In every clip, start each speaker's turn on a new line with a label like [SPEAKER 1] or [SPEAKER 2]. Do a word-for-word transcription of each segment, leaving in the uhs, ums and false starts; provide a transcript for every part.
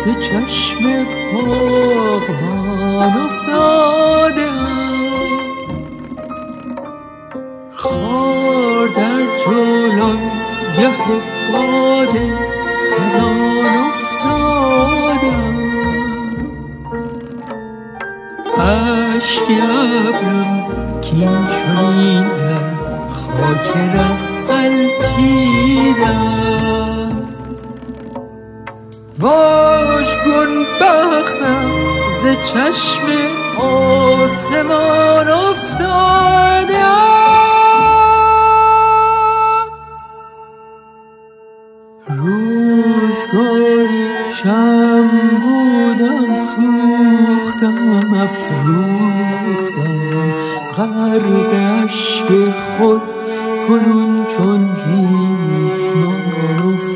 [SPEAKER 1] ز چشم باغبان افتادم، خار در جولان گه باد خزان افتادم، اشک ابرم کین چنین در خاک ره غلتیدم. واژگون بختم ز چشم آسمان افتادم، روزگاری شمع بودم سوختم افروختم، غرق اشک خود کنون چون ریسمان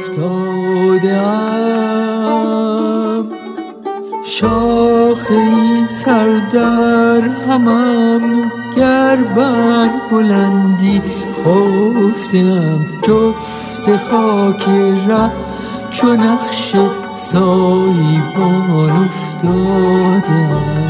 [SPEAKER 1] افتادم. شاخه‌ای سر در همم گر بر بلندی خفتم، جفت خاک ره چو نقش سایبان افتادم.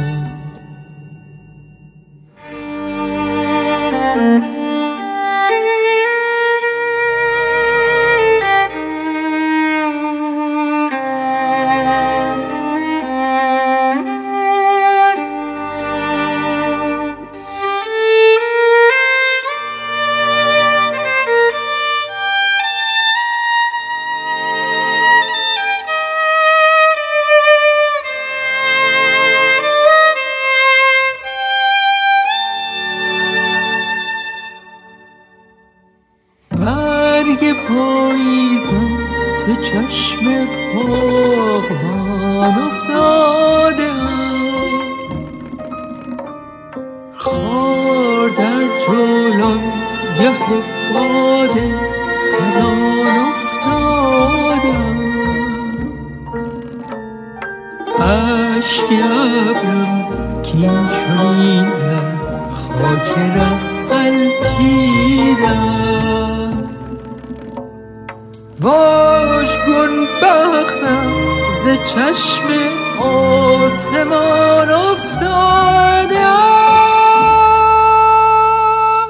[SPEAKER 1] برگ پاییزم ز چشم باغبان افتادم، خار در جولان گه باد خزان افتادم، اشک ابرم کین چنین در خاک ره غلتیدم. واژگون بختم ز چشم آسمان افتادم،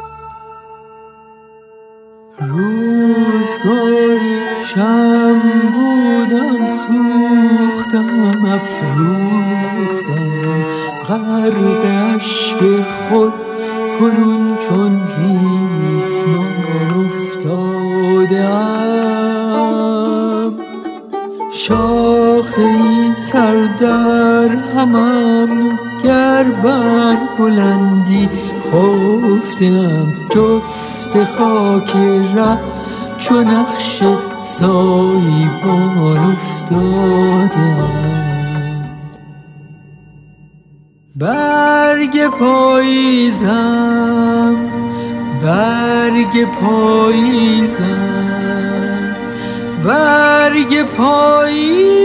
[SPEAKER 1] روزگاری شمع بودم سوختم افروختم، غرق اشک خود کنون چون ریسمان افتادم. شاخه‌ای سر در همم گر بر بلندی خفتم، جفت خاک ره چو نقش سایبان افتادم. برگ پاییزم برگ پاییزم برگ پاییزم